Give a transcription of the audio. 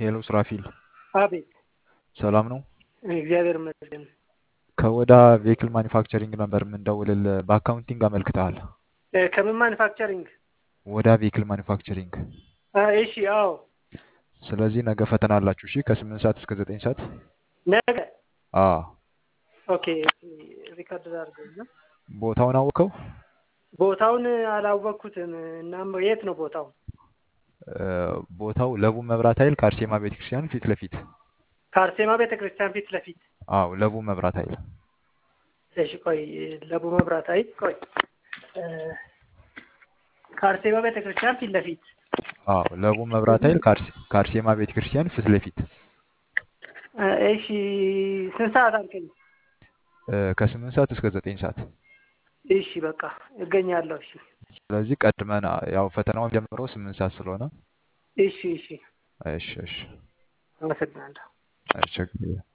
ሄሎ ስራፊል አቤት። ሰላም ነው? እግዚአብሔር ይመስገን። ከወዳ ቬሂክል ማኒፋክቸሪንግ ነበር የምንደውልልህ። በአካውንቲንግ አመልክተሃል። ከምን ማኑፋክቸሪንግ? ወዳ ቬሂክል ማኒፋክቸሪንግ። እሺ፣ አዎ። ስለዚህ ነገ ፈተና አላችሁ። እሺ፣ ከ8 ሰዓት እስከ 9 ሰዓት። ነገ? አዎ። ኦኬ። ሪከርድ አድርገውና ቦታውን አወቀው? ቦታውን አላወቅኩትም። እናም የት ነው ቦታው? ቦታው ለቡ መብራት ኃይል ከአርሴማ ቤተክርስቲያን ፊት ለፊት። ከአርሴማ ቤተክርስቲያን ፊት ለፊት? አዎ፣ ለቡ መብራት ኃይል። እሺ፣ ቆይ። ለቡ መብራት ኃይል፣ ቆይ። ከአርሴማ ቤተክርስቲያን ፊት ለፊት? አዎ፣ ለቡ መብራት ኃይል ከአርሴማ ቤተክርስቲያን ፊት ለፊት። እሺ፣ ስንት ሰዓት አልከኝ? ከ8 ሰዓት እስከ 9 ሰዓት። እሺ፣ በቃ እገኛለሁ። እሺ። ስለዚህ ቀድመን ያው ፈተናው ጀምሮ 8 ሰዓት ስለሆነ። እሺ፣ እሺ። እሺ፣ እሺ። አመሰግናለሁ። ችግር የለም።